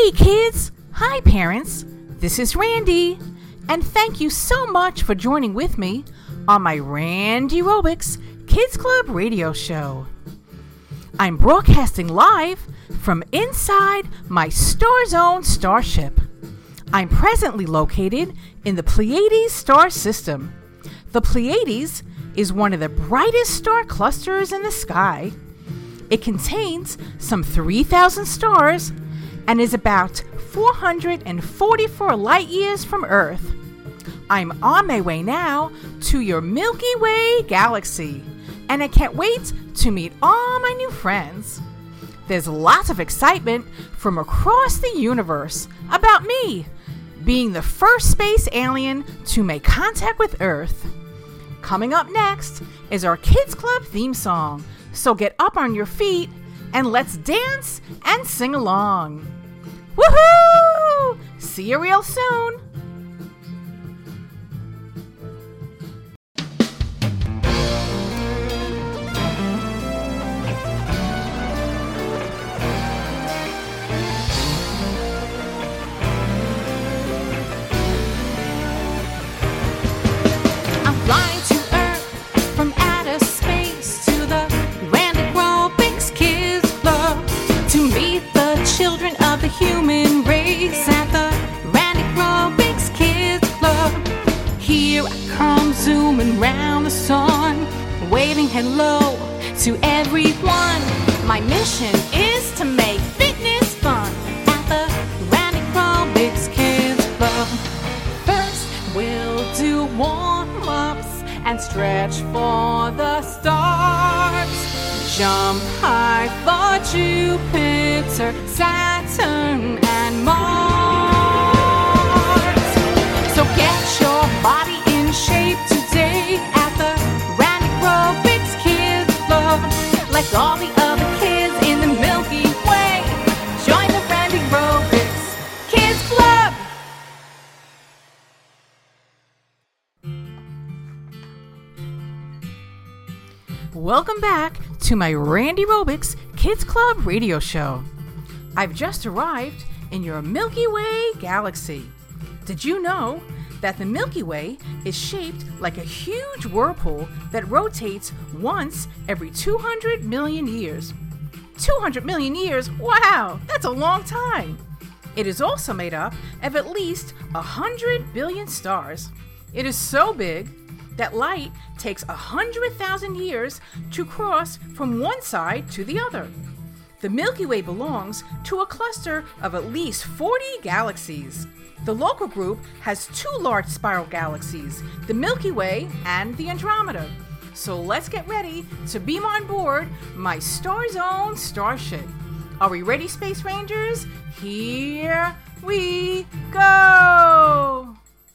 Hey kids! Hi parents! This is Randy, and thank you so much for joining with me on my Randy Robics Kids Club radio show. I'm broadcasting live from inside my Star Zone starship. I'm presently located in the Pleiades star system. The Pleiades is one of the brightest star clusters in the sky. It contains some 3,000 stars and is about 444 light years from Earth. I'm on my way now to your Milky Way galaxy, and I can't wait to meet all my new friends. There's lots of excitement from across the universe about me being the first space alien to make contact with Earth. Coming up next is our Kids Club theme song, so get up on your feet and let's dance and sing along. Woohoo! See you real soon. I'm flying to Earth from outer space to the Randy Robics Kids Club to meet the children of the human race at the Randy Robics Kids Club. Here I come zooming round the sun, waving hello to everyone. My mission is to make fitness fun at the Randy Robics Kids Club. First we'll do warm-ups and stretch for the stars. Jump high for Jupiter, Saturn, and Mars. So get your body in shape today at the Randy Robics Kids Club. Like all the other kids in the Milky Way, join the Randy Robics Kids Club. Welcome back to my Randy Robics Kids Club radio show. I've just arrived in your Milky Way galaxy. Did you know that the Milky Way is shaped like a huge whirlpool that rotates once every 200 million years? 200 million years? Wow, that's a long time. It is also made up of at least 100 billion stars. It is so big that light takes 100,000 years to cross from one side to the other. The Milky Way belongs to a cluster of at least 40 galaxies. The local group has two large spiral galaxies, the Milky Way and the Andromeda. So let's get ready to beam on board my Star Zone starship. Are we ready, Space Rangers? Here we go!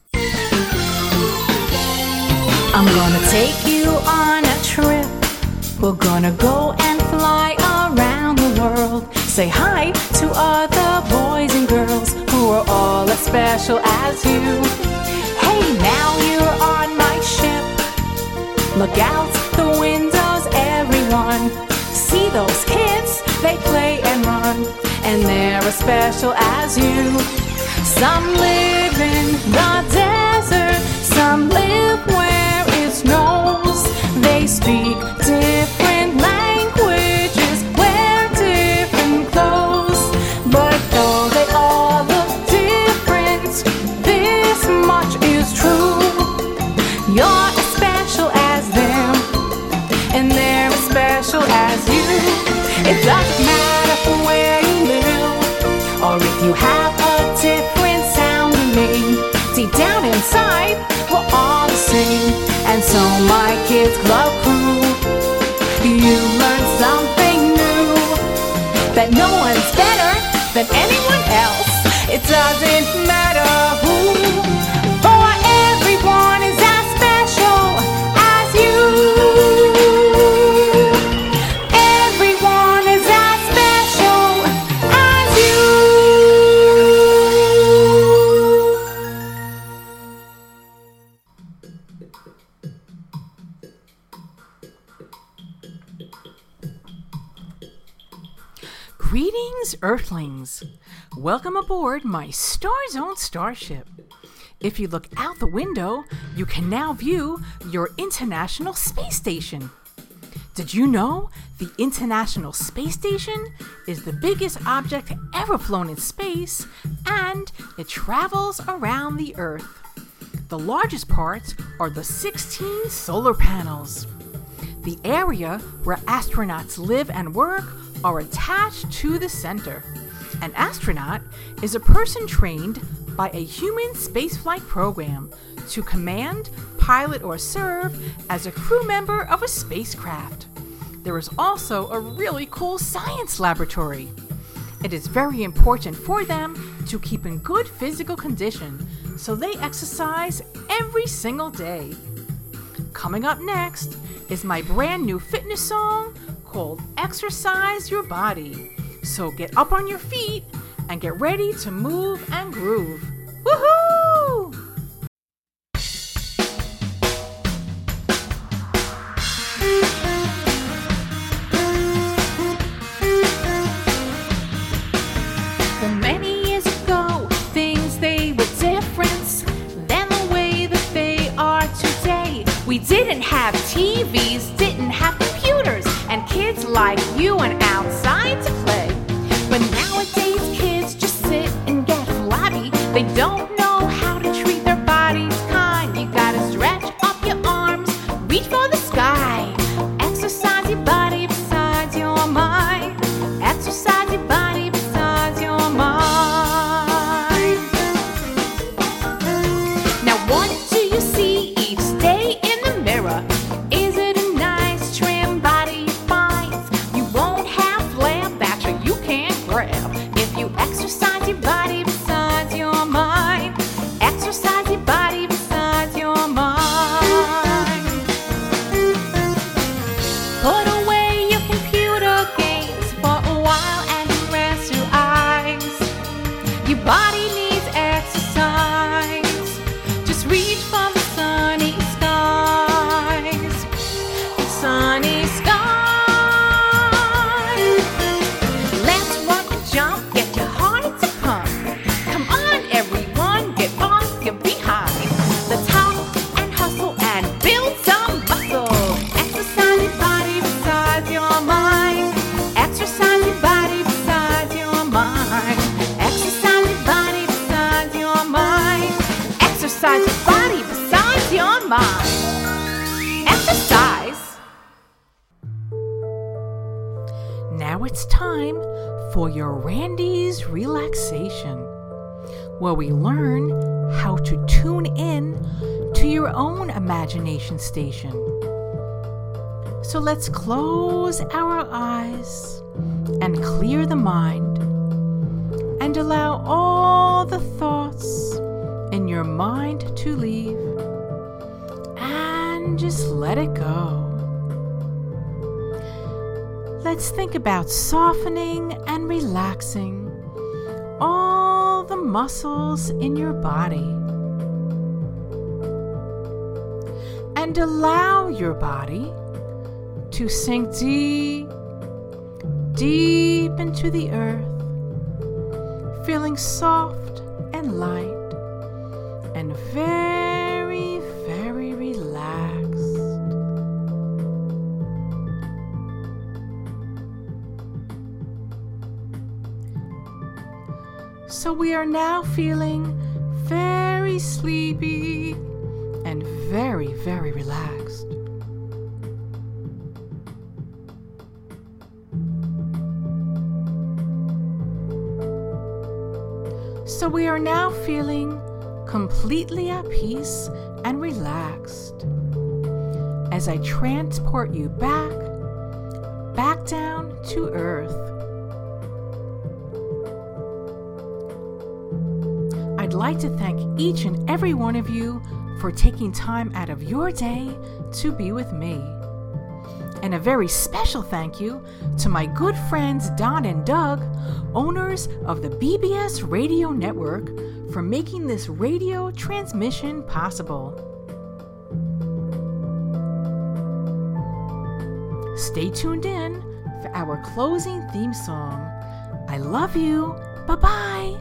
I'm gonna take you on a trip. We're gonna go and fly around the world. Say hi to other boys and girls who are all as special as you. Hey, now you're on my ship. Look out the windows, everyone. See those kids? They play and run, and they're as special as you. Some live in the desert, some live where it snows. They speak different languages, wear different clothes. But though they all look different, this much is true. You're as special as them, and they're as special as you. It doesn't matter where you live, or if you have a different sounding name. Deep down inside, we're all the same. And so my Kids Club crew, you learn something new, that no one's better than anyone else. It doesn't matter who, for everyone is as special as you. Everyone is as special as you. Greetings, Earthlings. Welcome aboard my Star Zone starship. If you look out the window, you can now view your International Space Station. Did you know the International Space Station is the biggest object ever flown in space, and it travels around the Earth? The largest parts are the 16 solar panels. The area where astronauts live and work are attached to the center. An astronaut is a person trained by a human spaceflight program to command, pilot, or serve as a crew member of a spacecraft. There is also a really cool science laboratory. It is very important for them to keep in good physical condition, so they exercise every single day. Coming up next is my brand new fitness song called Exercise Your Body. So get up on your feet and get ready to move and groove. Woohoo! Well, many years ago, things they were different than the way that they are today. We didn't have TVs, didn't have computers, and kids like you went outside to play. But nowadays kids just sit and get flabby. They don't know how to treat their bodies kind. You gotta stretch up your arms, reach for the sky. Exercise your body besides your mind. Exercise your body besides your mind. Now what do you see each day in the mirror? Is it a nice trim body you find? You won't have flare back, sure you can't grab if you exercise your body besides your mind. Exercise your body besides your mind. Put away your computer games for a while and rest your eyes. Your body needs exercise. Just reach for the sunny skies. Sunny skies. Let's rock and jump, get your heart to pump. Come on, everyone, get off your behind. Let's hop and hustle and build some muscle. Exercise your body besides your mind. Exercise your body besides your mind. Exercise your body besides your mind. Exercise your body besides your mind. Exercise. Now it's time for your Randy's Relaxation, where we learn how to tune in to your own imagination station. So let's close our eyes and clear the mind and allow all the thoughts in your mind to leave and just let it go. Let's think about softening and relaxing all the muscles in your body. And allow your body to sink deep, deep into the earth, feeling soft and light and very, very relaxed. So we are now feeling very sleepy and very, very relaxed. So we are now feeling completely at peace and relaxed as I transport you back down to earth. I'd like to thank each and every one of you for taking time out of your day to be with me. And a very special thank you to my good friends Don and Doug, owners of the BBS Radio Network, for making this radio transmission possible. Stay tuned in for our closing theme song. I love you Bye-bye.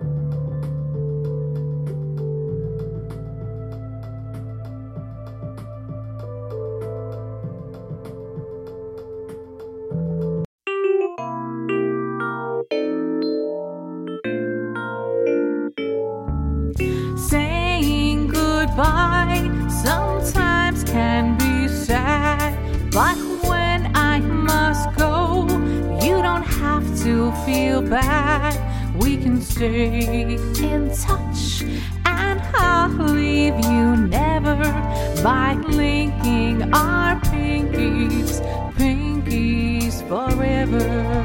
Saying goodbye sometimes can be sad, but when I must go, you don't have to feel bad. We can stay in touch, and I'll leave you never by linking our pinkies forever.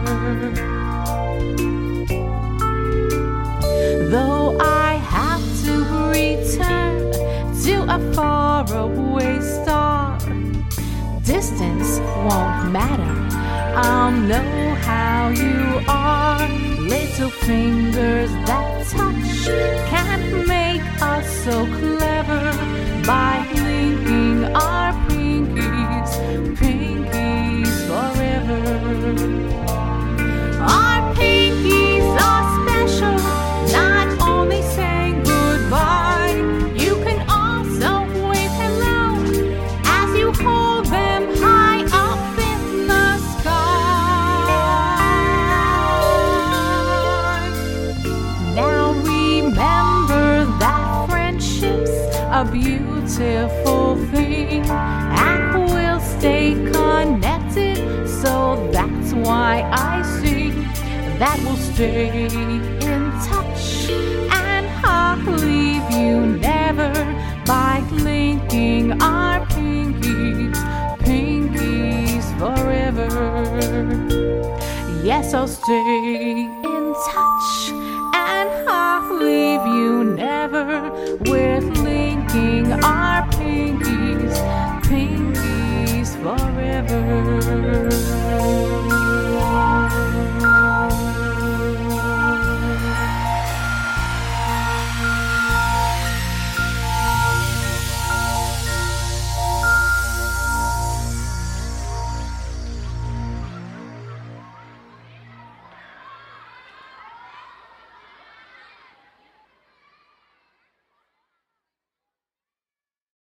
Though I have to return to a faraway star, distance won't matter. I'll know how you are. Little fingers that touch can make us so clever by linking our pinkies forever. Our pinkies are special, not only saying goodbye. You can also wave hello as you hold them high up in the sky. Now remember that friendship's a beautiful thing, and we'll stay connected, so that's why I sing that we'll stay in touch, and I'll leave you never by linking our pinkies forever. Yes, I'll stay in touch, and I'll leave you never.